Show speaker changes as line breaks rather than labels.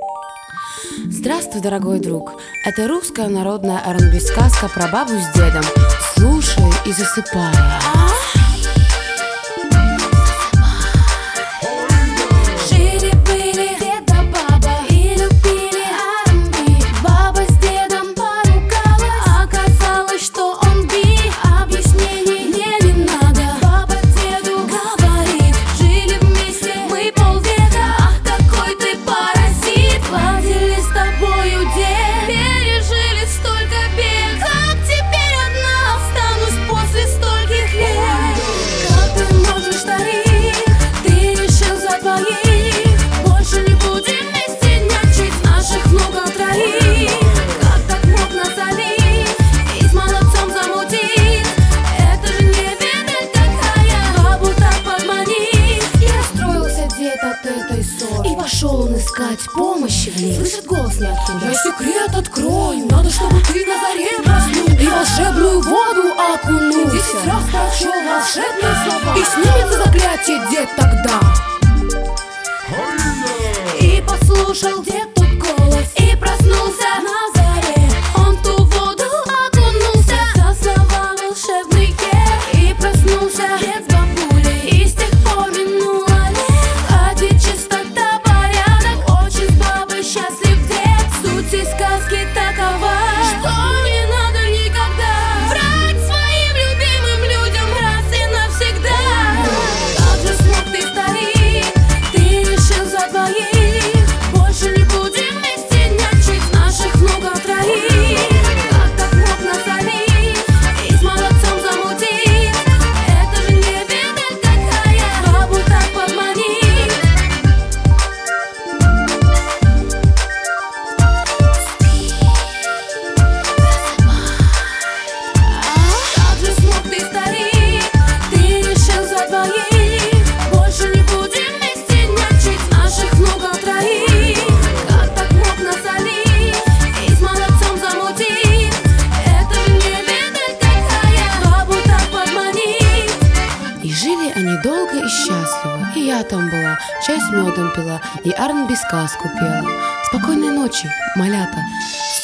Здравствуй, дорогой друг. Это русская народная R&B сказка про бабу с дедом. Слушай и засыпай.
Жили-были дед да баба и любили R&B. Баба с дедом поругалась, оказалось, что он би. Объяснений мне не надо. Баба деду говорит: жили вместе мы полвека. Ах, какой ты паразит! Ладили с тобою дед, пережили столько бед. Как теперь одна останусь после стольких лет? Как ты можешь, старик? Ты решил за двоих. Больше не будем вместе нянчить, наших много троих. Как так мог нас залить и с молодцом замутить? Это же не видать такая, бабу так подманить. И расстроился дед от этой ссоры, и пошел он искать помощи в лес. Слышит голос ниоткуда: я секрет открою, надо, чтобы ты на заре проснулся и волшебную воду окунулся. 10 раз прочел волшебные слова, и снимется заклятие дед тогда. И послушал дед тут голос, и проснулся на заре. Он в ту воду окунулся, за слова волшебные, и проснулся дед с бабулей. И с тех пор минуло лет, в хате чистота, порядок, очень с бабой счастлив дед. Суть и сказки такова, что не надо никогда врать своим любимым людям раз и навсегда. Как же смог ты, старик? Ты решил за двоих. Больше не будем вместе нянчить, наших много троих. Как так мог нас залить и с молодцом замутить? Это же не видать такая, бабу так подманить. Как же смог ты, старик? Ты решил за двоих. Больше не будем вместе нянчить, наших много троих. Как так мог нас залить и с молодцом замутить? Это же не видать такая, бабу так подманить.
И жили они долго и счастливо. И я там была, чай с медом пила, и R&B сказку пела. Спокойной ночи, малята.